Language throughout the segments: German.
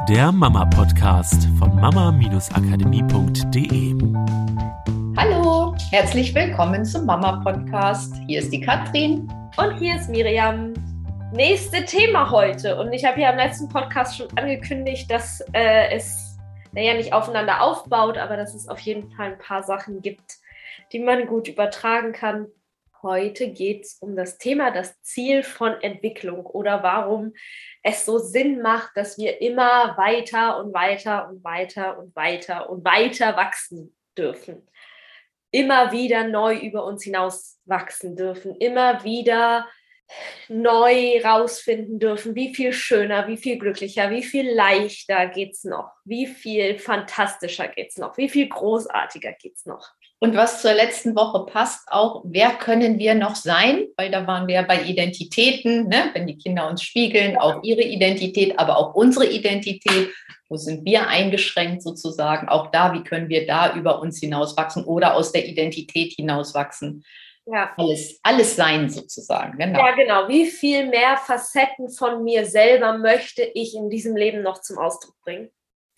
der Mama-Podcast von mama-akademie.de. Hallo, herzlich willkommen zum Mama-Podcast. Hier ist die Katrin. Und hier ist Miriam. Nächste Thema heute. Und ich habe ja im letzten Podcast schon angekündigt, dass es nicht aufeinander aufbaut, aber dass es auf jeden Fall ein paar Sachen gibt, die man gut übertragen kann. Heute geht es um das Thema, das Ziel von Entwicklung oder warum es so Sinn macht, dass wir immer weiter und weiter und weiter und weiter und weiter wachsen dürfen. Immer wieder neu über uns hinaus wachsen dürfen, immer wieder neu rausfinden dürfen, wie viel schöner, wie viel glücklicher, wie viel leichter geht's noch, wie viel fantastischer geht's noch, wie viel großartiger geht's noch. Und was zur letzten Woche passt auch, wer können wir noch sein? Weil da waren wir ja bei Identitäten, ne? Wenn die Kinder uns spiegeln, auch ihre Identität, aber auch unsere Identität. Wo sind wir eingeschränkt sozusagen? Auch da, wie können wir da über uns hinauswachsen oder aus der Identität hinauswachsen? Ja. Alles sein sozusagen. Genau. Ja, genau. Wie viel mehr Facetten von mir selber möchte ich in diesem Leben noch zum Ausdruck bringen?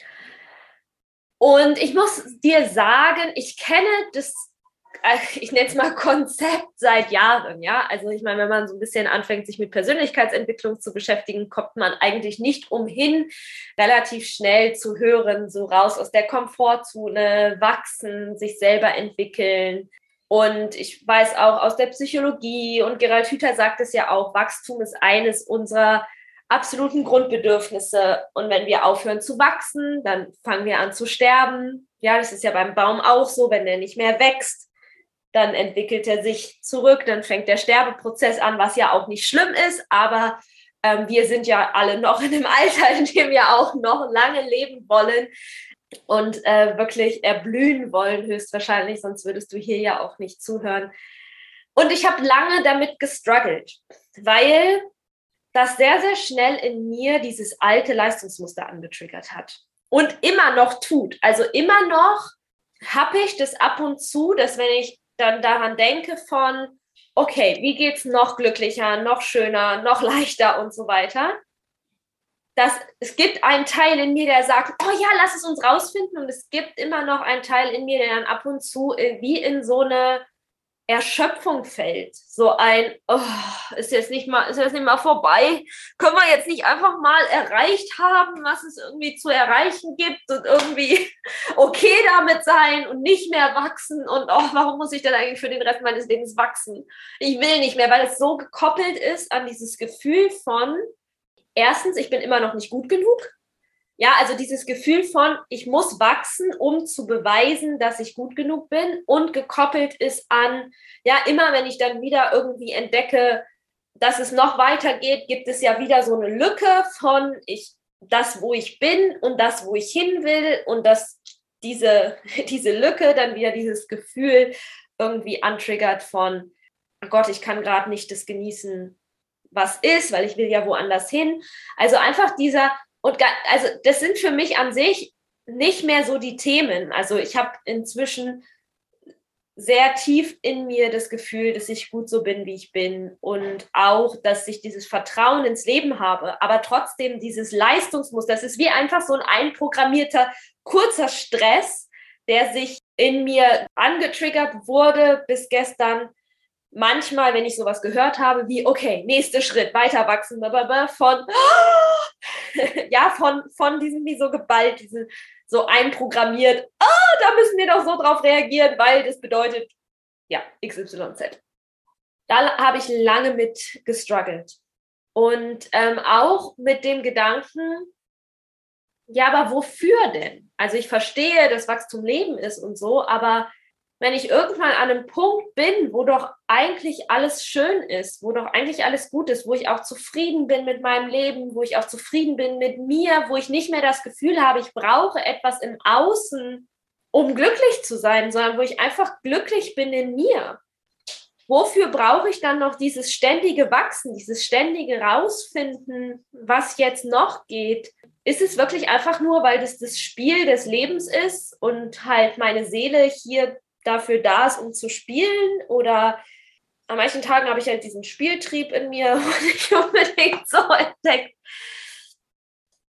Und ich muss dir sagen, ich kenne das, ich nenne es mal Konzept seit Jahren, ja. Also ich meine, wenn man so ein bisschen anfängt, sich mit Persönlichkeitsentwicklung zu beschäftigen, kommt man eigentlich nicht umhin, relativ schnell zu hören, so raus aus der Komfortzone, wachsen, sich selber entwickeln. Und ich weiß auch aus der Psychologie, und Gerald Hüther sagt es ja auch, Wachstum ist eines unserer absoluten Grundbedürfnisse. Und wenn wir aufhören zu wachsen, dann fangen wir an zu sterben. Ja, das ist ja beim Baum auch so, wenn der nicht mehr wächst, dann entwickelt er sich zurück, dann fängt der Sterbeprozess an, was ja auch nicht schlimm ist, aber wir sind ja alle noch in einem Alter, in dem wir auch noch lange leben wollen und wirklich erblühen wollen, höchstwahrscheinlich, sonst würdest du hier ja auch nicht zuhören. Und ich habe lange damit gestruggelt, weil das sehr, sehr schnell in mir dieses alte Leistungsmuster angetriggert hat und immer noch tut. Also immer noch habe ich das ab und zu, dass wenn ich dann daran denke von, okay, wie geht's noch glücklicher, noch schöner, noch leichter und so weiter, es gibt einen Teil in mir, der sagt, oh ja, lass es uns rausfinden, und es gibt immer noch einen Teil in mir, der dann ab und zu wie in so eine Erschöpfung fällt. So ein, oh, ist das nicht mal vorbei? Können wir jetzt nicht einfach mal erreicht haben, was es irgendwie zu erreichen gibt und irgendwie okay damit sein und nicht mehr wachsen? Und oh, warum muss ich denn eigentlich für den Rest meines Lebens wachsen? Ich will nicht mehr, weil es so gekoppelt ist an dieses Gefühl von, erstens, ich bin immer noch nicht gut genug. Ja, also dieses Gefühl von, ich muss wachsen, um zu beweisen, dass ich gut genug bin, und gekoppelt ist an, ja, immer wenn ich dann wieder irgendwie entdecke, dass es noch weitergeht, gibt es ja wieder so eine Lücke von das, wo ich bin und das, wo ich hin will, und dass diese Lücke dann wieder dieses Gefühl irgendwie antriggert von, oh Gott, ich kann gerade nicht das genießen, was ist, weil ich will ja woanders hin. Also einfach also das sind für mich an sich nicht mehr so die Themen. Also ich habe inzwischen sehr tief in mir das Gefühl, dass ich gut so bin, wie ich bin, und auch, dass ich dieses Vertrauen ins Leben habe, aber trotzdem dieses Leistungsmuster, das ist wie einfach so ein einprogrammierter, kurzer Stress, der sich in mir angetriggert wurde bis gestern. Manchmal, wenn ich sowas gehört habe, wie, okay, nächster Schritt, weiter wachsen, von diesem, wie so geballt, so einprogrammiert, da müssen wir doch so drauf reagieren, weil das bedeutet, ja, XYZ. Da habe ich lange mit gestruggelt. Und auch mit dem Gedanken, ja, aber wofür denn? Also ich verstehe, dass Wachstum Leben ist und so, aber wenn ich irgendwann an einem Punkt bin, wo doch eigentlich alles schön ist, wo doch eigentlich alles gut ist, wo ich auch zufrieden bin mit meinem Leben, wo ich auch zufrieden bin mit mir, wo ich nicht mehr das Gefühl habe, ich brauche etwas im Außen, um glücklich zu sein, sondern wo ich einfach glücklich bin in mir. Wofür brauche ich dann noch dieses ständige Wachsen, dieses ständige Rausfinden, was jetzt noch geht? Ist es wirklich einfach nur, weil das Spiel des Lebens ist und halt meine Seele hier dafür da ist, um zu spielen? Oder an manchen Tagen habe ich halt diesen Spieltrieb in mir und nicht unbedingt so entdeckt.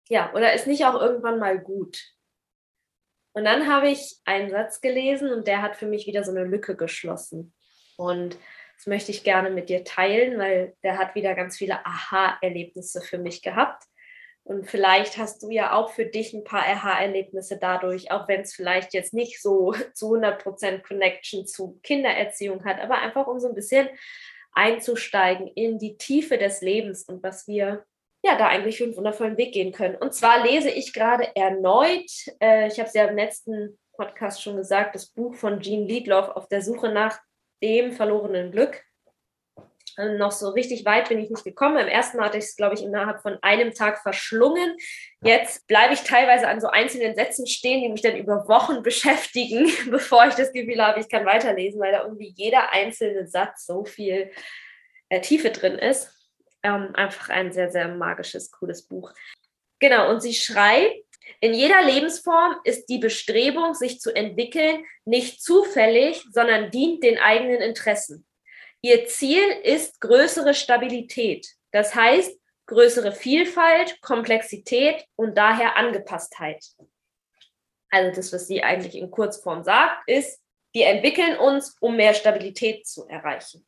Ja, oder ist nicht auch irgendwann mal gut? Und dann habe ich einen Satz gelesen und der hat für mich wieder so eine Lücke geschlossen. Und das möchte ich gerne mit dir teilen, weil der hat wieder ganz viele Aha-Erlebnisse für mich gehabt. Und vielleicht hast du ja auch für dich ein paar Aha-Erlebnisse dadurch, auch wenn es vielleicht jetzt nicht so zu 100% Connection zu Kindererziehung hat, aber einfach um so ein bisschen einzusteigen in die Tiefe des Lebens und was wir ja da eigentlich für einen wundervollen Weg gehen können. Und zwar lese ich gerade erneut, ich habe es ja im letzten Podcast schon gesagt, das Buch von Jean Liedloff, Auf der Suche nach dem verlorenen Glück. Noch so richtig weit bin ich nicht gekommen. Im ersten Mal hatte ich es, glaube ich, innerhalb von einem Tag verschlungen. Jetzt bleibe ich teilweise an so einzelnen Sätzen stehen, die mich dann über Wochen beschäftigen, bevor ich das Gefühl habe, ich kann weiterlesen, weil da irgendwie jeder einzelne Satz so viel Tiefe drin ist. Einfach ein sehr, sehr magisches, cooles Buch. Genau, und sie schreibt, in jeder Lebensform ist die Bestrebung, sich zu entwickeln, nicht zufällig, sondern dient den eigenen Interessen. Ihr Ziel ist größere Stabilität, das heißt größere Vielfalt, Komplexität und daher Angepasstheit. Also das, was sie eigentlich in Kurzform sagt, ist, wir entwickeln uns, um mehr Stabilität zu erreichen.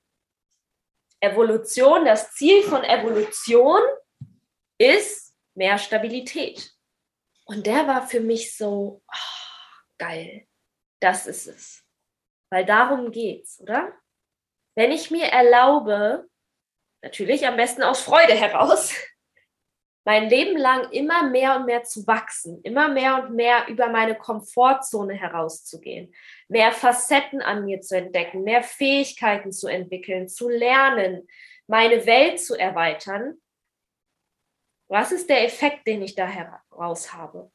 Evolution, das Ziel von Evolution ist mehr Stabilität. Und der war für mich so, geil, das ist es. Weil darum geht's, oder? Wenn ich mir erlaube, natürlich am besten aus Freude heraus, mein Leben lang immer mehr und mehr zu wachsen, immer mehr und mehr über meine Komfortzone herauszugehen, mehr Facetten an mir zu entdecken, mehr Fähigkeiten zu entwickeln, zu lernen, meine Welt zu erweitern. Was ist der Effekt, den ich da heraus habe?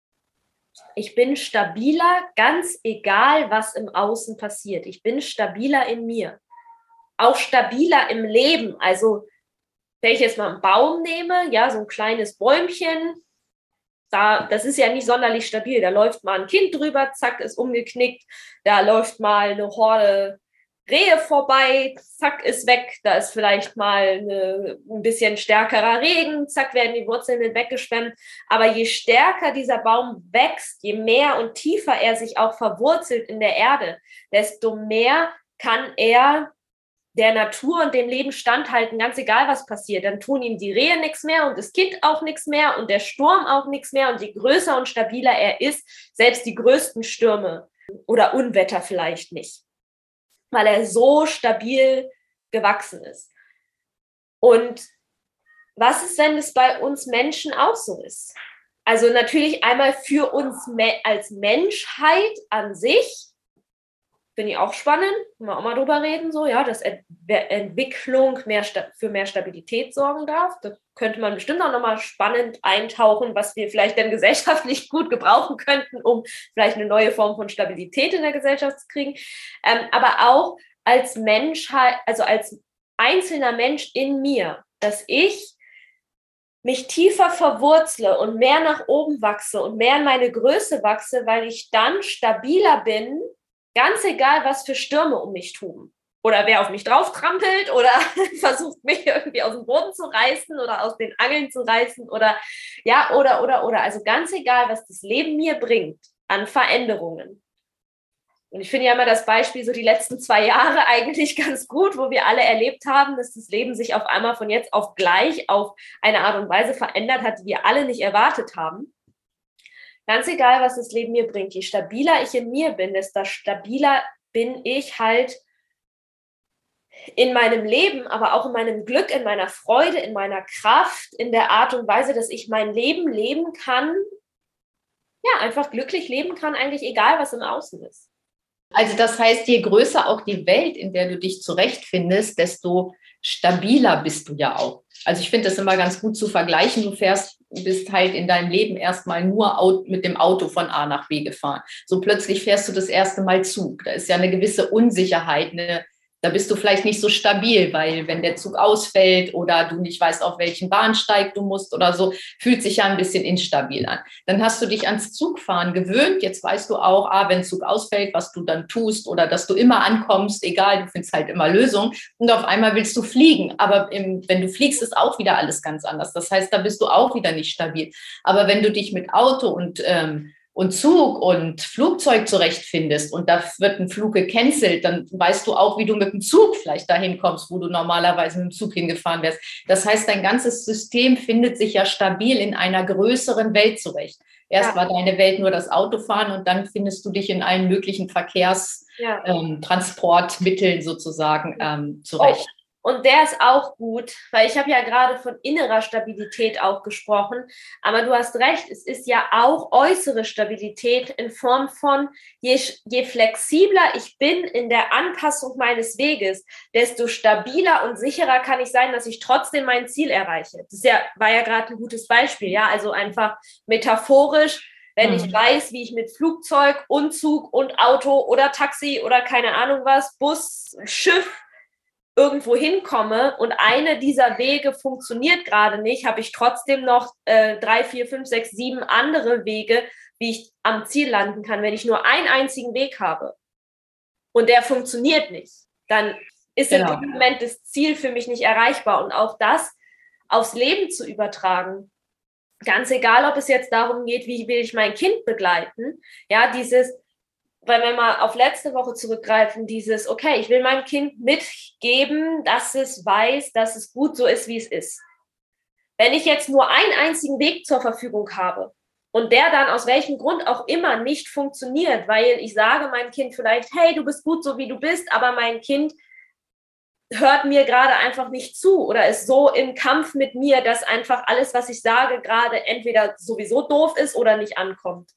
Ich bin stabiler, ganz egal, was im Außen passiert. Ich bin stabiler in mir. Auch stabiler im Leben. Also, wenn ich jetzt mal einen Baum nehme, ja, so ein kleines Bäumchen, das ist ja nicht sonderlich stabil. Da läuft mal ein Kind drüber, zack, ist umgeknickt. Da läuft mal eine Horde Rehe vorbei, zack, ist weg. Da ist vielleicht mal ein bisschen stärkerer Regen, zack, werden die Wurzeln mit weggeschwemmt. Aber je stärker dieser Baum wächst, je mehr und tiefer er sich auch verwurzelt in der Erde, desto mehr kann er der Natur und dem Leben standhalten, ganz egal, was passiert. Dann tun ihm die Rehe nichts mehr und das Kind auch nichts mehr und der Sturm auch nichts mehr. Und je größer und stabiler er ist, selbst die größten Stürme oder Unwetter vielleicht nicht, weil er so stabil gewachsen ist. Und was ist, wenn es bei uns Menschen auch so ist? Also natürlich einmal für uns als Menschheit an sich, finde ich auch spannend, können wir auch mal drüber reden, so, ja, dass Entwicklung für mehr Stabilität sorgen darf. Da könnte man bestimmt auch nochmal spannend eintauchen, was wir vielleicht dann gesellschaftlich gut gebrauchen könnten, um vielleicht eine neue Form von Stabilität in der Gesellschaft zu kriegen. Aber auch als Menschheit, also als einzelner Mensch in mir, dass ich mich tiefer verwurzle und mehr nach oben wachse und mehr in meine Größe wachse, weil ich dann stabiler bin, ganz egal, was für Stürme um mich tun. Oder wer auf mich drauf trampelt oder versucht, mich irgendwie aus dem Boden zu reißen oder aus den Angeln zu reißen oder. Also ganz egal, was das Leben mir bringt an Veränderungen. Und ich finde ja immer das Beispiel so die letzten 2 Jahre eigentlich ganz gut, wo wir alle erlebt haben, dass das Leben sich auf einmal von jetzt auf gleich auf eine Art und Weise verändert hat, die wir alle nicht erwartet haben. Ganz egal, was das Leben mir bringt, je stabiler ich in mir bin, desto stabiler bin ich halt in meinem Leben, aber auch in meinem Glück, in meiner Freude, in meiner Kraft, in der Art und Weise, dass ich mein Leben leben kann, ja, einfach glücklich leben kann, eigentlich egal, was im Außen ist. Also das heißt, je größer auch die Welt, in der du dich zurechtfindest, desto stabiler bist du ja auch. Also ich finde das immer ganz gut zu vergleichen. Du bist halt in deinem Leben erstmal nur mit dem Auto von A nach B gefahren. So plötzlich fährst du das erste Mal Zug. Da ist ja eine gewisse Unsicherheit, eine Da bist du vielleicht nicht so stabil, weil wenn der Zug ausfällt oder du nicht weißt, auf welchen Bahnsteig du musst oder so, fühlt sich ja ein bisschen instabil an. Dann hast du dich ans Zugfahren gewöhnt. Jetzt weißt du auch, wenn Zug ausfällt, was du dann tust oder dass du immer ankommst, egal, du findest halt immer Lösungen. Und auf einmal willst du fliegen. Aber wenn du fliegst, ist auch wieder alles ganz anders. Das heißt, da bist du auch wieder nicht stabil. Aber wenn du dich mit Auto und Zug und Flugzeug zurechtfindest und da wird ein Flug gecancelt, dann weißt du auch, wie du mit dem Zug vielleicht dahin kommst, wo du normalerweise mit dem Zug hingefahren wärst. Das heißt, dein ganzes System findet sich ja stabil in einer größeren Welt zurecht. Erst war deine Welt nur das Autofahren und dann findest du dich in allen möglichen Verkehrstransportmitteln sozusagen zurecht. Und der ist auch gut, weil ich habe ja gerade von innerer Stabilität auch gesprochen, aber du hast recht, es ist ja auch äußere Stabilität in Form von, je flexibler ich bin in der Anpassung meines Weges, desto stabiler und sicherer kann ich sein, dass ich trotzdem mein Ziel erreiche. Das war ja gerade ein gutes Beispiel, ja, also einfach metaphorisch, wenn ich weiß, wie ich mit Flugzeug und Zug und Auto oder Taxi oder keine Ahnung was, Bus, Schiff, irgendwo hinkomme und eine dieser Wege funktioniert gerade nicht, habe ich trotzdem noch 3, 4, 5, 6, 7 andere Wege, wie ich am Ziel landen kann. Wenn ich nur einen einzigen Weg habe und der funktioniert nicht, dann ist in dem Moment das Ziel für mich nicht erreichbar. Und auch das aufs Leben zu übertragen, ganz egal, ob es jetzt darum geht, wie will ich mein Kind begleiten, ja, weil wenn wir auf letzte Woche zurückgreifen, okay, ich will meinem Kind mitgeben, dass es weiß, dass es gut so ist, wie es ist. Wenn ich jetzt nur einen einzigen Weg zur Verfügung habe und der dann aus welchem Grund auch immer nicht funktioniert, weil ich sage meinem Kind vielleicht, hey, du bist gut so, wie du bist, aber mein Kind hört mir gerade einfach nicht zu oder ist so im Kampf mit mir, dass einfach alles, was ich sage, gerade entweder sowieso doof ist oder nicht ankommt.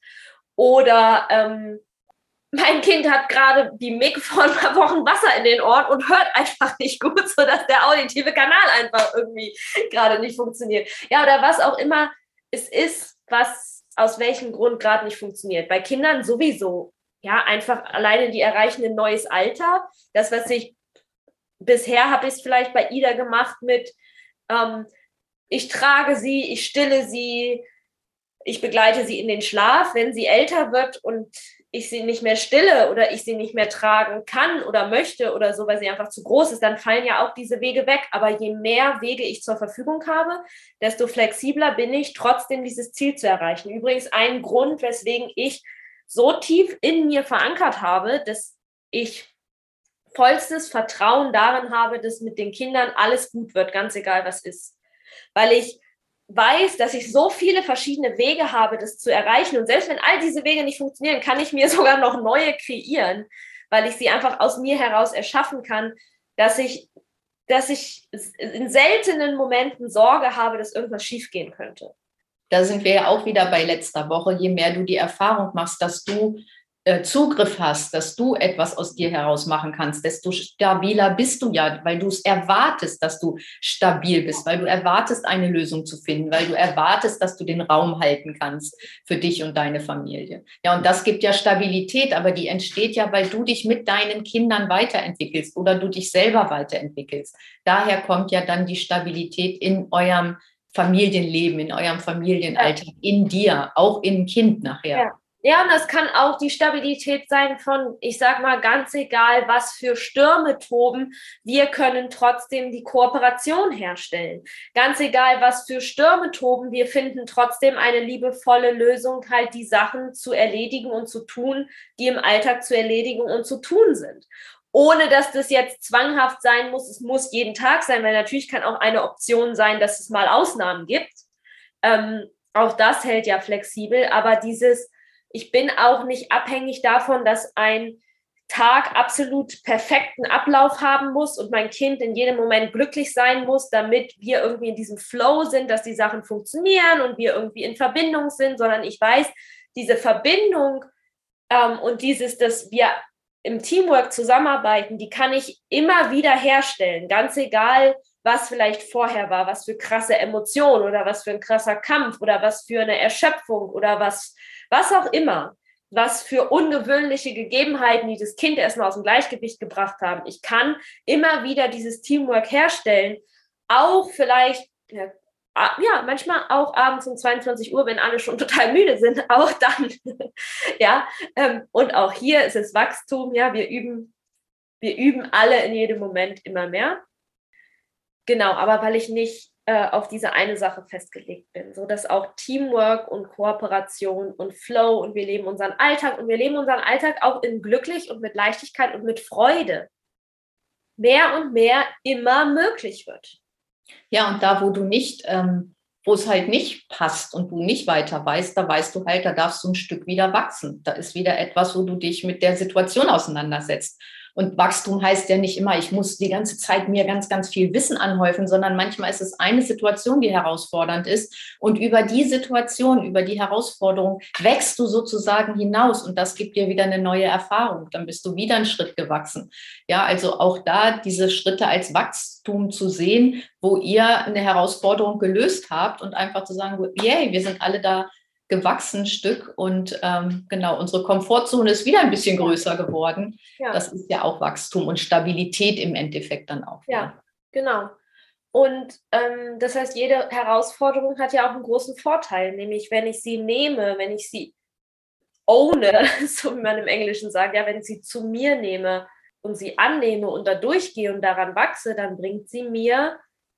Oder mein Kind hat gerade wie Mick vor ein paar Wochen Wasser in den Ohren und hört einfach nicht gut, sodass der auditive Kanal einfach irgendwie gerade nicht funktioniert. Ja, oder was auch immer es ist, was aus welchem Grund gerade nicht funktioniert. Bei Kindern sowieso. Ja, einfach alleine die erreichen ein neues Alter. Das, was bisher habe ich es vielleicht bei Ida gemacht mit ich trage sie, ich stille sie, ich begleite sie in den Schlaf. Wenn sie älter wird und ich sie nicht mehr stille oder ich sie nicht mehr tragen kann oder möchte oder so, weil sie einfach zu groß ist, dann fallen ja auch diese Wege weg. Aber je mehr Wege ich zur Verfügung habe, desto flexibler bin ich, trotzdem dieses Ziel zu erreichen. Übrigens ein Grund, weswegen ich so tief in mir verankert habe, dass ich vollstes Vertrauen darin habe, dass mit den Kindern alles gut wird, ganz egal was ist. Weil ich weiß, dass ich so viele verschiedene Wege habe, das zu erreichen. Und selbst wenn all diese Wege nicht funktionieren, kann ich mir sogar noch neue kreieren, weil ich sie einfach aus mir heraus erschaffen kann, dass ich in seltenen Momenten Sorge habe, dass irgendwas schiefgehen könnte. Da sind wir ja auch wieder bei letzter Woche. Je mehr du die Erfahrung machst, dass du Zugriff hast, dass du etwas aus dir heraus machen kannst, desto stabiler bist du ja, weil du es erwartest, dass du stabil bist, weil du erwartest, eine Lösung zu finden, weil du erwartest, dass du den Raum halten kannst für dich und deine Familie. Ja, und das gibt ja Stabilität, aber die entsteht ja, weil du dich mit deinen Kindern weiterentwickelst oder du dich selber weiterentwickelst. Daher kommt ja dann die Stabilität in eurem Familienleben, in eurem Familienalltag, in dir, auch im Kind nachher. Ja. Ja, und das kann auch die Stabilität sein von, ich sag mal, ganz egal, was für Stürme toben, wir können trotzdem die Kooperation herstellen. Ganz egal, was für Stürme toben, wir finden trotzdem eine liebevolle Lösung, halt die Sachen zu erledigen und zu tun, die im Alltag zu erledigen und zu tun sind. Ohne dass das jetzt zwanghaft sein muss, es muss jeden Tag sein, weil natürlich kann auch eine Option sein, dass es mal Ausnahmen gibt. Auch das hält ja flexibel, aber ich bin auch nicht abhängig davon, dass ein Tag absolut perfekten Ablauf haben muss und mein Kind in jedem Moment glücklich sein muss, damit wir irgendwie in diesem Flow sind, dass die Sachen funktionieren und wir irgendwie in Verbindung sind, sondern ich weiß, diese Verbindung und dass wir im Teamwork zusammenarbeiten, die kann ich immer wieder herstellen, ganz egal, was vielleicht vorher war, was für krasse Emotionen oder was für ein krasser Kampf oder was für eine Erschöpfung oder was auch immer. was für ungewöhnliche Gegebenheiten, die das Kind erstmal aus dem Gleichgewicht gebracht haben. Ich kann immer wieder dieses Teamwork herstellen, auch vielleicht, manchmal auch abends um 22 Uhr, wenn alle schon total müde sind, auch dann. Ja, und auch hier ist es Wachstum, ja, wir üben alle in jedem Moment immer mehr. Genau, aber weil ich nicht auf diese eine Sache festgelegt bin, so dass auch Teamwork und Kooperation und Flow und wir leben unseren Alltag auch in glücklich und mit Leichtigkeit und mit Freude mehr und mehr immer möglich wird. Ja, und da, wo es halt nicht passt und du nicht weiter weißt, da weißt du halt, da darfst du ein Stück wieder wachsen. Da ist wieder etwas, wo du dich mit der Situation auseinandersetzt. Und Wachstum heißt ja nicht immer, ich muss die ganze Zeit mir ganz, ganz viel Wissen anhäufen, sondern manchmal ist es eine Situation, die herausfordernd ist. Und über die Situation, über die Herausforderung wächst du sozusagen hinaus. Und das gibt dir wieder eine neue Erfahrung. Dann bist du wieder einen Schritt gewachsen. Ja, also auch da diese Schritte als Wachstum zu sehen, wo ihr eine Herausforderung gelöst habt und einfach zu sagen, yay, wir sind alle da gewachsen ein Stück und genau, unsere Komfortzone ist wieder ein bisschen größer geworden. Ja. Das ist ja auch Wachstum und Stabilität im Endeffekt dann auch. Ja, genau. Und das heißt, jede Herausforderung hat ja auch einen großen Vorteil, nämlich wenn ich sie nehme, wenn ich sie owne, so wie man im Englischen sagt, ja, wenn ich sie zu mir nehme und sie annehme und da durchgehe und daran wachse, dann bringt sie mir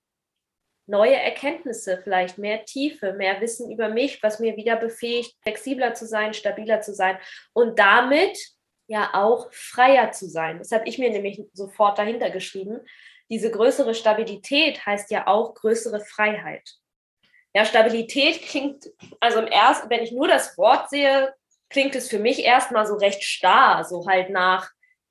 neue Erkenntnisse, vielleicht mehr Tiefe, mehr Wissen über mich, was mir wieder befähigt, flexibler zu sein, stabiler zu sein und damit ja auch freier zu sein. Das habe ich mir nämlich sofort dahinter geschrieben. Diese größere Stabilität heißt ja auch größere Freiheit. Ja, Stabilität klingt, also wenn ich nur das Wort sehe, klingt es für mich erstmal so recht starr, so halt nach,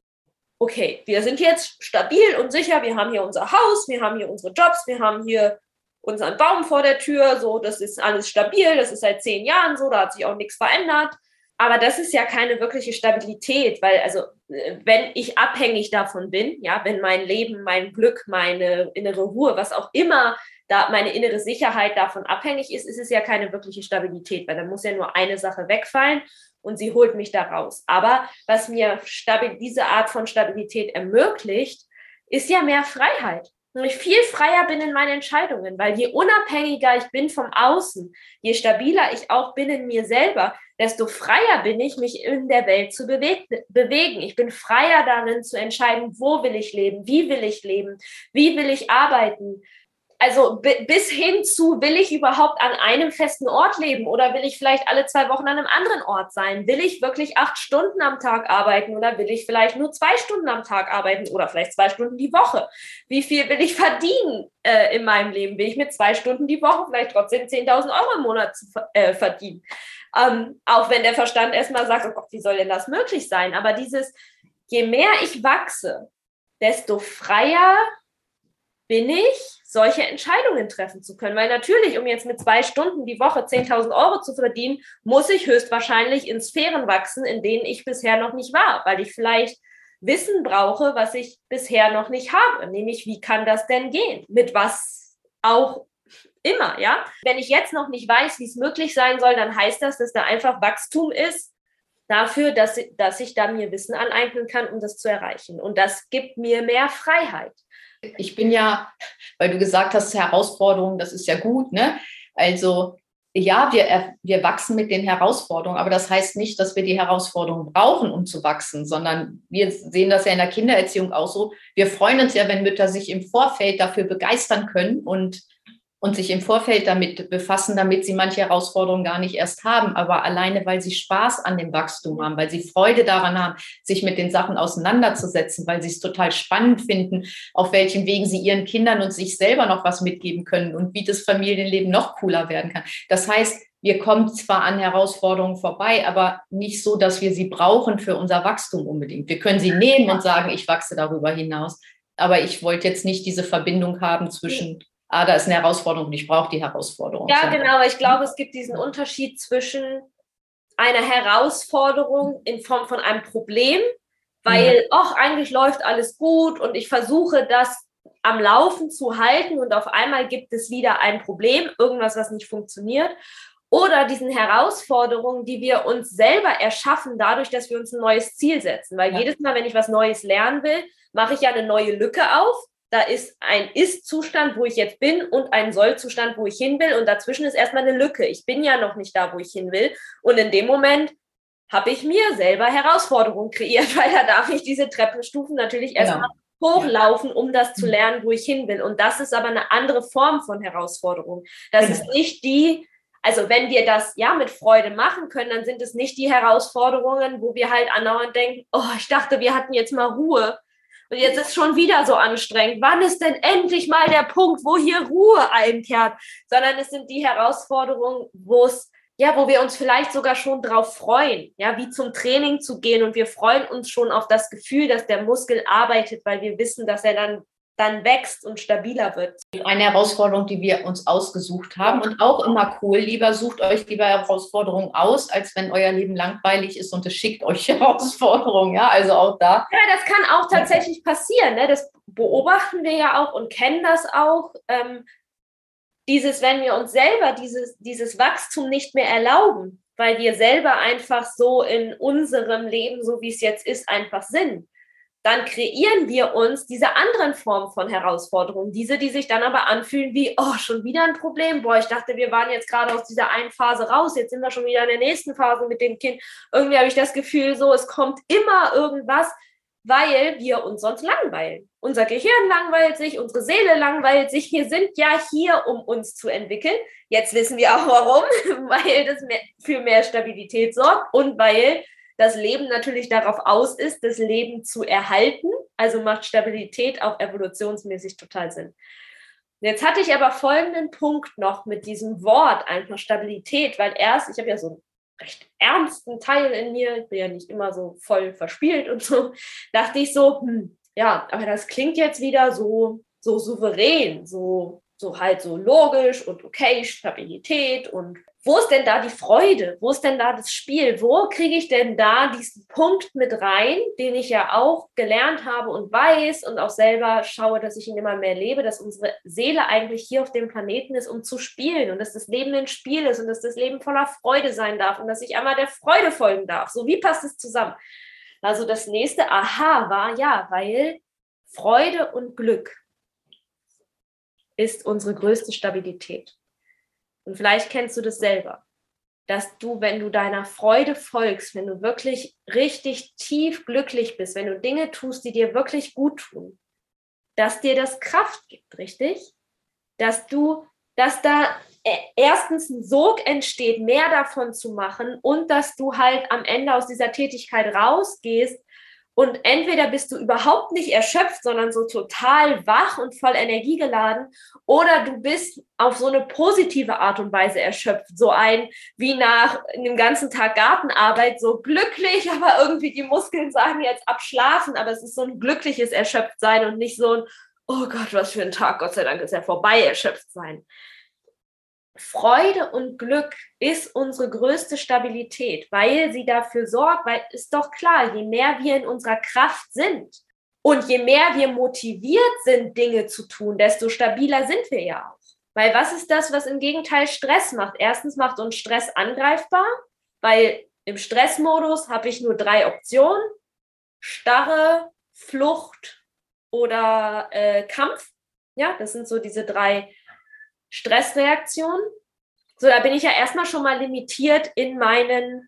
okay, wir sind jetzt stabil und sicher, wir haben hier unser Haus, wir haben hier unsere Jobs, wir haben hier unseren Baum vor der Tür, so, das ist alles stabil, das ist seit 10 Jahren so, da hat sich auch nichts verändert. Aber das ist ja keine wirkliche Stabilität, weil also wenn ich abhängig davon bin, ja, wenn mein Leben, mein Glück, meine innere Ruhe, was auch immer, da meine innere Sicherheit davon abhängig ist, ist es ja keine wirkliche Stabilität, weil dann muss ja nur eine Sache wegfallen und sie holt mich da raus. Aber was mir diese Art von Stabilität ermöglicht, ist ja mehr Freiheit. Und ich viel freier bin in meinen Entscheidungen, weil je unabhängiger ich bin vom Außen, je stabiler ich auch bin in mir selber, desto freier bin ich, mich in der Welt zu bewegen. Ich bin freier darin zu entscheiden, wo will ich leben, wie will ich arbeiten. Also bis hin zu, will ich überhaupt an einem festen Ort leben oder will ich vielleicht alle 2 Wochen an einem anderen Ort sein? Will ich wirklich 8 Stunden am Tag arbeiten oder will ich vielleicht nur 2 Stunden am Tag arbeiten oder vielleicht 2 Stunden die Woche? Wie viel will ich verdienen in meinem Leben? Will ich mit 2 Stunden die Woche vielleicht trotzdem 10.000 Euro im Monat verdienen? Auch wenn der Verstand erstmal sagt, oh Gott, wie soll denn das möglich sein? Aber je mehr ich wachse, desto freier bin ich, solche Entscheidungen treffen zu können. Weil natürlich, um jetzt mit 2 Stunden die Woche 10.000 Euro zu verdienen, muss ich höchstwahrscheinlich in Sphären wachsen, in denen ich bisher noch nicht war, weil ich vielleicht Wissen brauche, was ich bisher noch nicht habe. Nämlich, wie kann das denn gehen? Mit was auch immer, ja? Wenn ich jetzt noch nicht weiß, wie es möglich sein soll, dann heißt das, dass da einfach Wachstum ist dafür, dass ich da mir Wissen aneignen kann, um das zu erreichen. Und das gibt mir mehr Freiheit. Ich bin ja, weil du gesagt hast, Herausforderungen, das ist ja gut, ne? Also ja, wir wachsen mit den Herausforderungen, aber das heißt nicht, dass wir die Herausforderungen brauchen, um zu wachsen, sondern wir sehen das ja in der Kindererziehung auch so. Wir freuen uns ja, wenn Mütter sich im Vorfeld dafür begeistern können und sich im Vorfeld damit befassen, damit sie manche Herausforderungen gar nicht erst haben, aber alleine, weil sie Spaß an dem Wachstum haben, weil sie Freude daran haben, sich mit den Sachen auseinanderzusetzen, weil sie es total spannend finden, auf welchen Wegen sie ihren Kindern und sich selber noch was mitgeben können und wie das Familienleben noch cooler werden kann. Das heißt, wir kommen zwar an Herausforderungen vorbei, aber nicht so, dass wir sie brauchen für unser Wachstum unbedingt. Wir können sie nehmen und sagen, ich wachse darüber hinaus, aber ich wollte jetzt nicht diese Verbindung haben zwischen da ist eine Herausforderung und ich brauche die Herausforderung. Ja, genau. Ich glaube, es gibt diesen Unterschied zwischen einer Herausforderung in Form von einem Problem, weil, eigentlich läuft alles gut und ich versuche, das am Laufen zu halten und auf einmal gibt es wieder ein Problem, irgendwas, was nicht funktioniert. oder diesen Herausforderungen, die wir uns selber erschaffen, dadurch, dass wir uns ein neues Ziel setzen. Weil jedes Mal, wenn ich was Neues lernen will, mache ich ja eine neue Lücke auf. Da ist ein Ist-Zustand, wo ich jetzt bin, und ein Soll-Zustand, wo ich hin will. Und dazwischen ist erstmal eine Lücke. Ich bin ja noch nicht da, wo ich hin will. Und in dem Moment habe ich mir selber Herausforderungen kreiert, weil da darf ich diese Treppenstufen natürlich erstmal hochlaufen, um das zu lernen, wo ich hin will. Und das ist aber eine andere Form von Herausforderung. Das ist nicht die, also wenn wir das mit Freude machen können, dann sind es nicht die Herausforderungen, wo wir halt andauernd denken, oh, ich dachte, wir hatten jetzt mal Ruhe. Und jetzt ist schon wieder so anstrengend. Wann ist denn endlich mal der Punkt, wo hier Ruhe einkehrt? Sondern es sind die Herausforderungen, wo wir uns vielleicht sogar schon drauf freuen, wie zum Training zu gehen, und wir freuen uns schon auf das Gefühl, dass der Muskel arbeitet, weil wir wissen, dass er dann wächst und stabiler wird. Eine Herausforderung, die wir uns ausgesucht haben, und auch immer cool, sucht euch lieber Herausforderungen aus, als wenn euer Leben langweilig ist und es schickt euch Herausforderungen, also auch da. Ja, das kann auch tatsächlich passieren, ne? Das beobachten wir ja auch und kennen das auch, wenn wir uns selber dieses Wachstum nicht mehr erlauben, weil wir selber einfach so in unserem Leben, so wie es jetzt ist, einfach sind, dann kreieren wir uns diese anderen Formen von Herausforderungen, die sich dann aber anfühlen wie, oh, schon wieder ein Problem, boah, ich dachte, wir waren jetzt gerade aus dieser einen Phase raus, jetzt sind wir schon wieder in der nächsten Phase mit dem Kind. Irgendwie habe ich das Gefühl, so, es kommt immer irgendwas, weil wir uns sonst langweilen. Unser Gehirn langweilt sich, unsere Seele langweilt sich. Wir sind ja hier, um uns zu entwickeln. Jetzt wissen wir auch warum, weil das für mehr Stabilität sorgt und weil das Leben natürlich darauf aus ist, das Leben zu erhalten. Also macht Stabilität auch evolutionsmäßig total Sinn. Jetzt hatte ich aber folgenden Punkt noch mit diesem Wort, einfach Stabilität, weil ich habe ja so einen recht ernsten Teil in mir, ich bin ja nicht immer so voll verspielt und so, dachte ich so, aber das klingt jetzt wieder so souverän, so halt so logisch und okay, Stabilität, und wo ist denn da die Freude? Wo ist denn da das Spiel? Wo kriege ich denn da diesen Punkt mit rein, den ich ja auch gelernt habe und weiß und auch selber schaue, dass ich ihn immer mehr lebe, dass unsere Seele eigentlich hier auf dem Planeten ist, um zu spielen, und dass das Leben ein Spiel ist und dass das Leben voller Freude sein darf und dass ich einmal der Freude folgen darf. So, wie passt es zusammen? Also das nächste Aha war, weil Freude und Glück ist unsere größte Stabilität. Und vielleicht kennst du das selber, dass du, wenn du deiner Freude folgst, wenn du wirklich richtig tief glücklich bist, wenn du Dinge tust, die dir wirklich gut tun, dass dir das Kraft gibt, richtig? Dass da erstens ein Sog entsteht, mehr davon zu machen, und dass du halt am Ende aus dieser Tätigkeit rausgehst und entweder bist du überhaupt nicht erschöpft, sondern so total wach und voll energiegeladen, oder du bist auf so eine positive Art und Weise erschöpft, so wie nach einem ganzen Tag Gartenarbeit, so glücklich, aber irgendwie die Muskeln sagen jetzt abschlafen, aber es ist so ein glückliches Erschöpftsein und nicht so ein, oh Gott, was für ein Tag, Gott sei Dank ist er vorbei, Erschöpftsein. Freude und Glück ist unsere größte Stabilität, weil sie dafür sorgt, weil ist doch klar, je mehr wir in unserer Kraft sind und je mehr wir motiviert sind, Dinge zu tun, desto stabiler sind wir ja auch. Weil was ist das, was im Gegenteil Stress macht? Erstens macht uns Stress angreifbar, weil im Stressmodus habe ich nur 3 Optionen: Starre, Flucht oder Kampf. Ja, das sind so diese 3 Stressreaktionen. So, da bin ich ja erstmal schon mal limitiert in meinen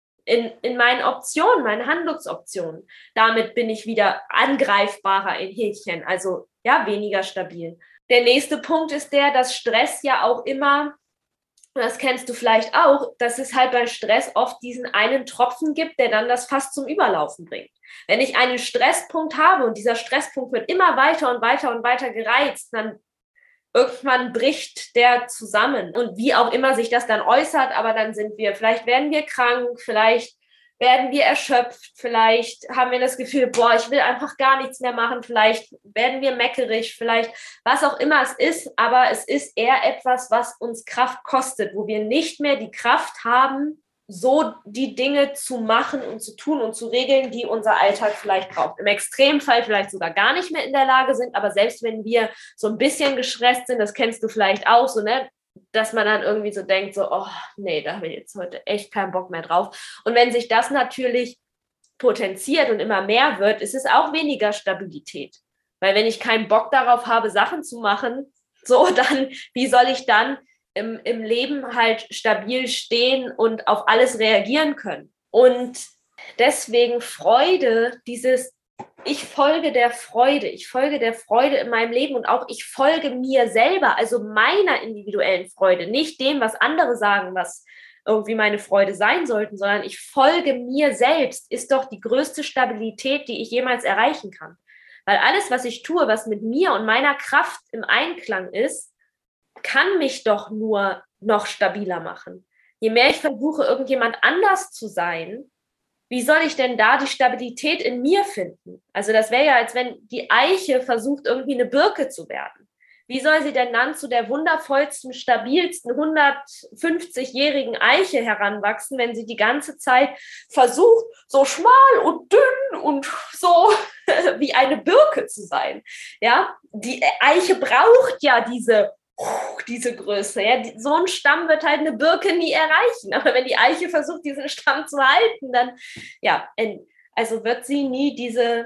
Optionen, meine Handlungsoptionen. Damit bin ich wieder angreifbarer in Häkchen, also weniger stabil. Der nächste Punkt ist dass Stress ja auch immer, das kennst du vielleicht auch, dass es halt bei Stress oft diesen einen Tropfen gibt, der dann das Fass zum Überlaufen bringt. Wenn ich einen Stresspunkt habe und dieser Stresspunkt wird immer weiter und weiter und weiter gereizt, dann irgendwann bricht der zusammen, und wie auch immer sich das dann äußert, aber dann vielleicht werden wir krank, vielleicht werden wir erschöpft, vielleicht haben wir das Gefühl, ich will einfach gar nichts mehr machen, vielleicht werden wir meckerig, vielleicht was auch immer es ist, aber es ist eher etwas, was uns Kraft kostet, wo wir nicht mehr die Kraft haben, so die Dinge zu machen und zu tun und zu regeln, die unser Alltag vielleicht braucht. Im Extremfall vielleicht sogar gar nicht mehr in der Lage sind, aber selbst wenn wir so ein bisschen gestresst sind, das kennst du vielleicht auch so, ne? dass man dann irgendwie so denkt, so, oh nee, da habe ich jetzt heute echt keinen Bock mehr drauf. Und wenn sich das natürlich potenziert und immer mehr wird, ist es auch weniger Stabilität. Weil wenn ich keinen Bock darauf habe, Sachen zu machen, so dann, wie soll ich dann im Leben halt stabil stehen und auf alles reagieren können? Und deswegen Freude, ich folge der Freude in meinem Leben und auch ich folge mir selber, also meiner individuellen Freude, nicht dem, was andere sagen, was irgendwie meine Freude sein sollten, sondern ich folge mir selbst, ist doch die größte Stabilität, die ich jemals erreichen kann. Weil alles, was ich tue, was mit mir und meiner Kraft im Einklang ist, kann mich doch nur noch stabiler machen. Je mehr ich versuche, irgendjemand anders zu sein, wie soll ich denn da die Stabilität in mir finden? Also das wäre ja, als wenn die Eiche versucht, irgendwie eine Birke zu werden. Wie soll sie denn dann zu der wundervollsten, stabilsten 150-jährigen Eiche heranwachsen, wenn sie die ganze Zeit versucht, so schmal und dünn und so wie eine Birke zu sein? Ja, die Eiche braucht ja diese Größe. Ja? So ein Stamm wird halt eine Birke nie erreichen. Aber wenn die Eiche versucht, diesen Stamm zu halten, dann ja, also wird sie nie diese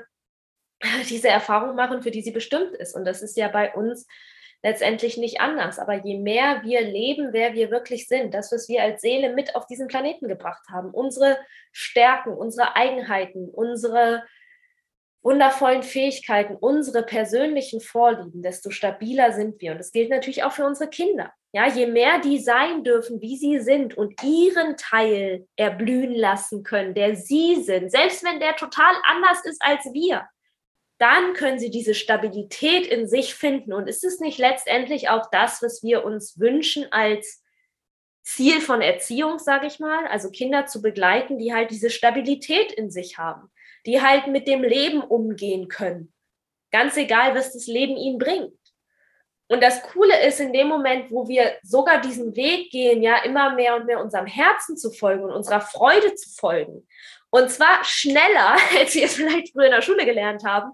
Erfahrung machen, für die sie bestimmt ist. Und das ist ja bei uns letztendlich nicht anders. Aber je mehr wir leben, wer wir wirklich sind, das, was wir als Seele mit auf diesen Planeten gebracht haben, unsere Stärken, unsere Eigenheiten, unsere wundervollen Fähigkeiten, unsere persönlichen Vorlieben, desto stabiler sind wir. Und das gilt natürlich auch für unsere Kinder. Ja, je mehr die sein dürfen, wie sie sind und ihren Teil erblühen lassen können, der sie sind, selbst wenn der total anders ist als wir, dann können sie diese Stabilität in sich finden. Und ist es nicht letztendlich auch das, was wir uns wünschen als Ziel von Erziehung, sage ich mal, also Kinder zu begleiten, die halt diese Stabilität in sich haben, die halt mit dem Leben umgehen können, ganz egal, was das Leben ihnen bringt. Und das Coole ist, in dem Moment, wo wir sogar diesen Weg gehen, ja, immer mehr und mehr unserem Herzen zu folgen und unserer Freude zu folgen, und zwar schneller, als wir es vielleicht früher in der Schule gelernt haben,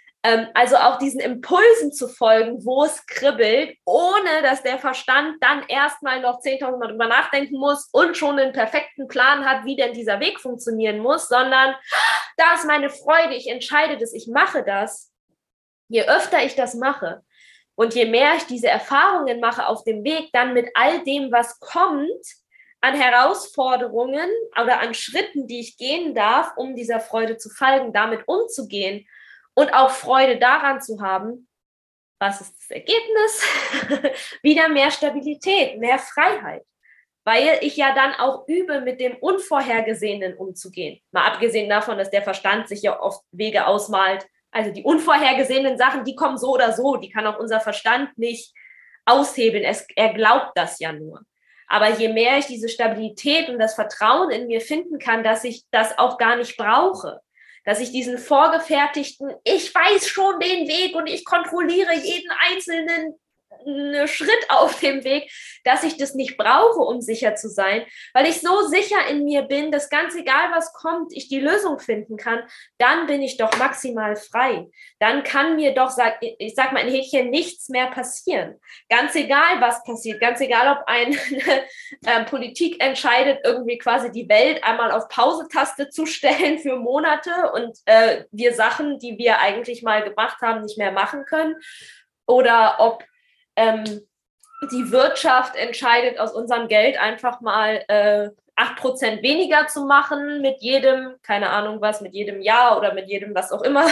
also auch diesen Impulsen zu folgen, wo es kribbelt, ohne dass der Verstand dann erstmal noch 10.000 Mal drüber nachdenken muss und schon einen perfekten Plan hat, wie denn dieser Weg funktionieren muss, sondern da ist meine Freude, ich entscheide das, ich mache das. Je öfter ich das mache und je mehr ich diese Erfahrungen mache auf dem Weg, dann mit all dem, was kommt, an Herausforderungen oder an Schritten, die ich gehen darf, um dieser Freude zu folgen, damit umzugehen und auch Freude daran zu haben, was ist das Ergebnis? Wieder mehr Stabilität, mehr Freiheit, weil ich ja dann auch übe, mit dem Unvorhergesehenen umzugehen. Mal abgesehen davon, dass der Verstand sich ja oft Wege ausmalt. Also die unvorhergesehenen Sachen, die kommen so oder so, die kann auch unser Verstand nicht aushebeln. Er glaubt das ja nur. Aber je mehr ich diese Stabilität und das Vertrauen in mir finden kann, dass ich das auch gar nicht brauche, dass ich diesen vorgefertigten, ich weiß schon den Weg und ich kontrolliere jeden einzelnen Schritt auf dem Weg, dass ich das nicht brauche, um sicher zu sein, weil ich so sicher in mir bin, dass ganz egal, was kommt, ich die Lösung finden kann, dann bin ich doch maximal frei. Dann kann mir doch, ich sag mal in Häkchen, nichts mehr passieren. Ganz egal, was passiert, ganz egal, ob eine Politik entscheidet, irgendwie quasi die Welt einmal auf Pause-Taste zu stellen für Monate und wir Sachen, die wir eigentlich mal gemacht haben, nicht mehr machen können, oder ob die Wirtschaft entscheidet, aus unserem Geld einfach mal 8% weniger zu machen mit jedem, keine Ahnung was, mit jedem Jahr oder mit jedem was auch immer.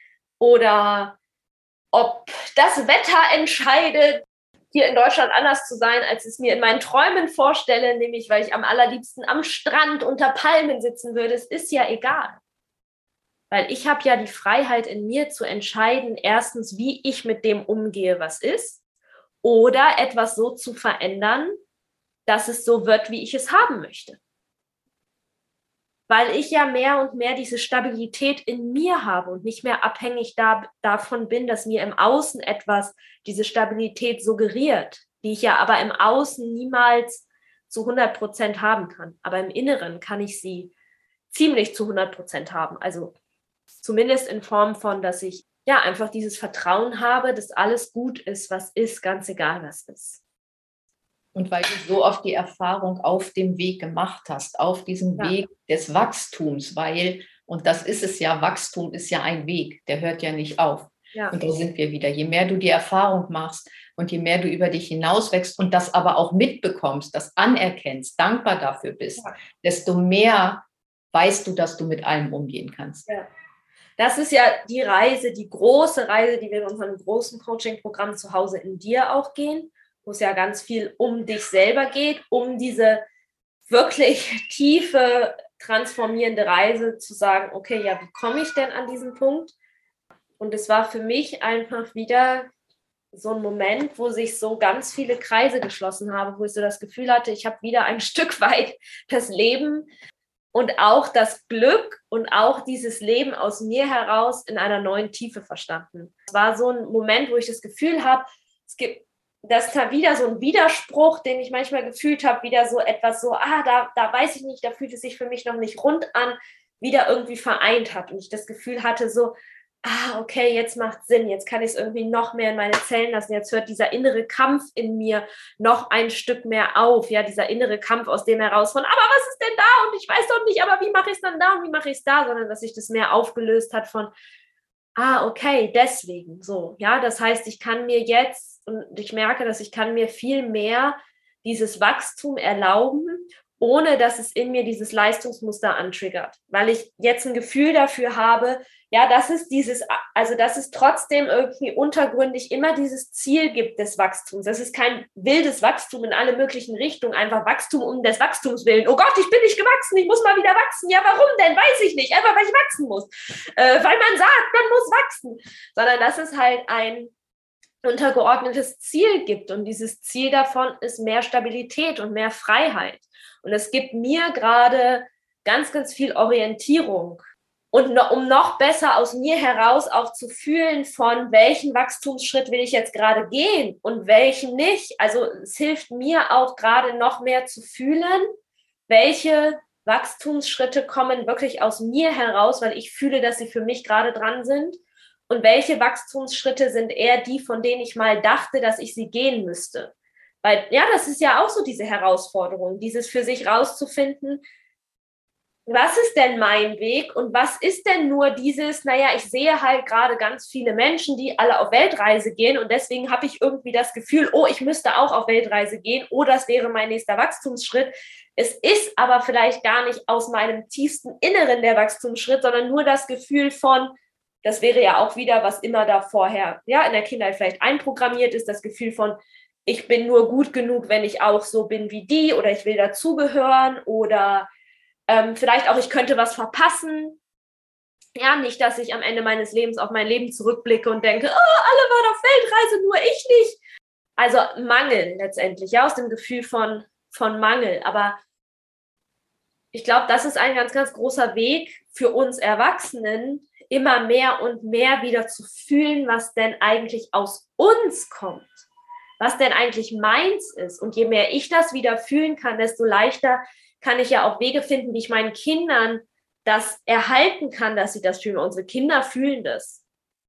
Oder ob das Wetter entscheidet, hier in Deutschland anders zu sein, als ich es mir in meinen Träumen vorstelle, nämlich weil ich am allerliebsten am Strand unter Palmen sitzen würde. Es ist ja egal. Weil ich habe ja die Freiheit in mir zu entscheiden, erstens, wie ich mit dem umgehe, was ist, oder etwas so zu verändern, dass es so wird, wie ich es haben möchte. Weil ich ja mehr und mehr diese Stabilität in mir habe und nicht mehr abhängig davon bin, dass mir im Außen etwas diese Stabilität suggeriert, die ich ja aber im Außen niemals zu 100% haben kann. Aber im Inneren kann ich sie ziemlich zu 100% haben. Also zumindest in Form von, dass ich ja einfach dieses Vertrauen habe, dass alles gut ist, was ist, ganz egal, was ist. Und weil du so oft die Erfahrung auf dem Weg gemacht hast, auf diesem Weg des Wachstums, und das ist es ja, Wachstum ist ja ein Weg, der hört ja nicht auf. Ja. Und da sind wir wieder. Je mehr du die Erfahrung machst und je mehr du über dich hinauswächst und das aber auch mitbekommst, das anerkennst, dankbar dafür bist, desto mehr weißt du, dass du mit allem umgehen kannst. Ja. Das ist ja die Reise, die große Reise, die wir in unserem großen Coaching-Programm zu Hause in dir auch gehen, wo es ja ganz viel um dich selber geht, um diese wirklich tiefe, transformierende Reise zu sagen, okay, ja, wie komme ich denn an diesen Punkt? Und es war für mich einfach wieder so ein Moment, wo sich so ganz viele Kreise geschlossen haben, wo ich so das Gefühl hatte, ich habe wieder ein Stück weit das Leben und auch das Glück und auch dieses Leben aus mir heraus in einer neuen Tiefe verstanden. Es war so ein Moment, wo ich das Gefühl habe, das ist da wieder so ein Widerspruch, den ich manchmal gefühlt habe, wieder so etwas so, da weiß ich nicht, da fühlt es sich für mich noch nicht rund an, wieder irgendwie vereint hat. Und ich das Gefühl hatte so, okay, jetzt macht Sinn, jetzt kann ich es irgendwie noch mehr in meine Zellen lassen, jetzt hört dieser innere Kampf in mir noch ein Stück mehr auf, ja, dieser innere Kampf aus dem heraus von, aber was ist denn da und ich weiß doch nicht, aber wie mache ich es dann da und wie mache ich es da, sondern dass sich das mehr aufgelöst hat von, okay, deswegen, so, ja, das heißt, ich kann mir jetzt, und ich merke, dass ich kann mir viel mehr dieses Wachstum erlauben, ohne dass es in mir dieses Leistungsmuster antriggert, weil ich jetzt ein Gefühl dafür habe, ja, dass es trotzdem irgendwie untergründig immer dieses Ziel gibt des Wachstums. Das ist kein wildes Wachstum in alle möglichen Richtungen, einfach Wachstum um des Wachstums willen. Oh Gott, ich bin nicht gewachsen, ich muss mal wieder wachsen. Ja, warum denn? Weiß ich nicht. Einfach, weil ich wachsen muss. Weil man sagt, man muss wachsen. Sondern dass es halt ein untergeordnetes Ziel gibt. Und dieses Ziel davon ist mehr Stabilität und mehr Freiheit. Und es gibt mir gerade ganz, ganz viel Orientierung. Und um noch besser aus mir heraus auch zu fühlen, von welchen Wachstumsschritt will ich jetzt gerade gehen und welchen nicht. Also es hilft mir auch gerade noch mehr zu fühlen, welche Wachstumsschritte kommen wirklich aus mir heraus, weil ich fühle, dass sie für mich gerade dran sind. Und welche Wachstumsschritte sind eher die, von denen ich mal dachte, dass ich sie gehen müsste. Weil, ja, das ist ja auch so diese Herausforderung, dieses für sich rauszufinden, was ist denn mein Weg und was ist denn nur dieses, ich sehe halt gerade ganz viele Menschen, die alle auf Weltreise gehen und deswegen habe ich irgendwie das Gefühl, ich müsste auch auf Weltreise gehen, das wäre mein nächster Wachstumsschritt. Es ist aber vielleicht gar nicht aus meinem tiefsten Inneren der Wachstumsschritt, sondern nur das Gefühl von, das wäre ja auch wieder, was immer da vorher in der Kindheit vielleicht einprogrammiert ist, das Gefühl von, ich bin nur gut genug, wenn ich auch so bin wie die oder ich will dazugehören oder vielleicht auch, ich könnte was verpassen. Ja, nicht, dass ich am Ende meines Lebens auf mein Leben zurückblicke und denke, alle waren auf Weltreise, nur ich nicht. Also Mangel letztendlich, aus dem Gefühl von Mangel. Aber ich glaube, das ist ein ganz, ganz großer Weg für uns Erwachsenen, immer mehr und mehr wieder zu fühlen, was denn eigentlich aus uns kommt. Was denn eigentlich meins ist. Und je mehr ich das wieder fühlen kann, desto leichter kann ich ja auch Wege finden, wie ich meinen Kindern das erhalten kann, dass sie das fühlen. Unsere Kinder fühlen das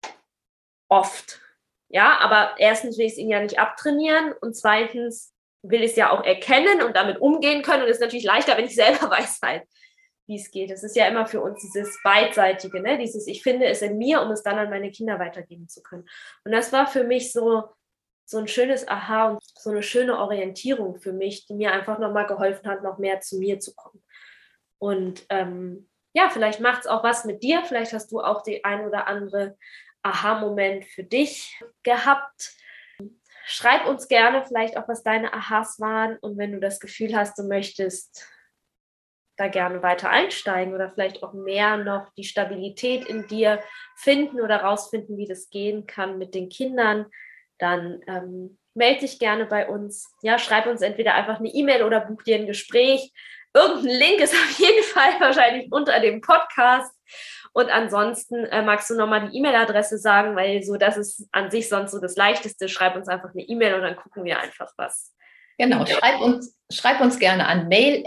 oft. Ja, aber erstens will ich es ihnen ja nicht abtrainieren und zweitens will ich es ja auch erkennen und damit umgehen können. Und es ist natürlich leichter, wenn ich selber weiß halt, wie es geht. Es ist ja immer für uns dieses Beidseitige, ne? Dieses, ich finde es in mir, um es dann an meine Kinder weitergeben zu können. Und das war für mich so ein schönes Aha und so eine schöne Orientierung für mich, die mir einfach nochmal geholfen hat, noch mehr zu mir zu kommen. Und vielleicht macht es auch was mit dir. Vielleicht hast du auch den ein oder andere Aha-Moment für dich gehabt. Schreib uns gerne vielleicht auch, was deine Ahas waren. Und wenn du das Gefühl hast, du möchtest da gerne weiter einsteigen oder vielleicht auch mehr noch die Stabilität in dir finden oder rausfinden, wie das gehen kann mit den Kindern, dann melde dich gerne bei uns. Ja, schreib uns entweder einfach eine E-Mail oder buch dir ein Gespräch. Irgendein Link ist auf jeden Fall wahrscheinlich unter dem Podcast. Und ansonsten magst du nochmal die E-Mail-Adresse sagen, weil so das ist an sich sonst so das Leichteste. Schreib uns einfach eine E-Mail und dann gucken wir einfach was. Genau, schreib uns gerne an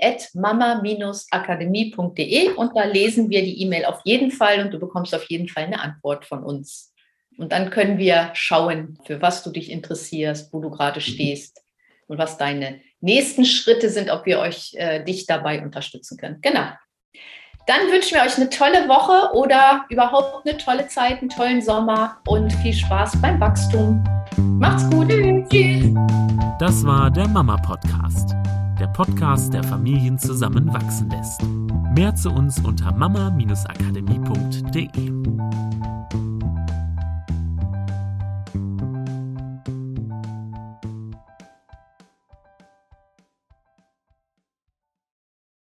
mail@mama-akademie.de und da lesen wir die E-Mail auf jeden Fall und du bekommst auf jeden Fall eine Antwort von uns. Und dann können wir schauen, für was du dich interessierst, wo du gerade stehst. und was deine nächsten Schritte sind, ob wir dich dabei unterstützen können. Genau. Dann wünschen wir euch eine tolle Woche oder überhaupt eine tolle Zeit, einen tollen Sommer und viel Spaß beim Wachstum. Macht's gut. Tschüss. Das war der Mama-Podcast. Der Podcast, der Familien zusammenwachsen lässt. Mehr zu uns unter mama-akademie.de.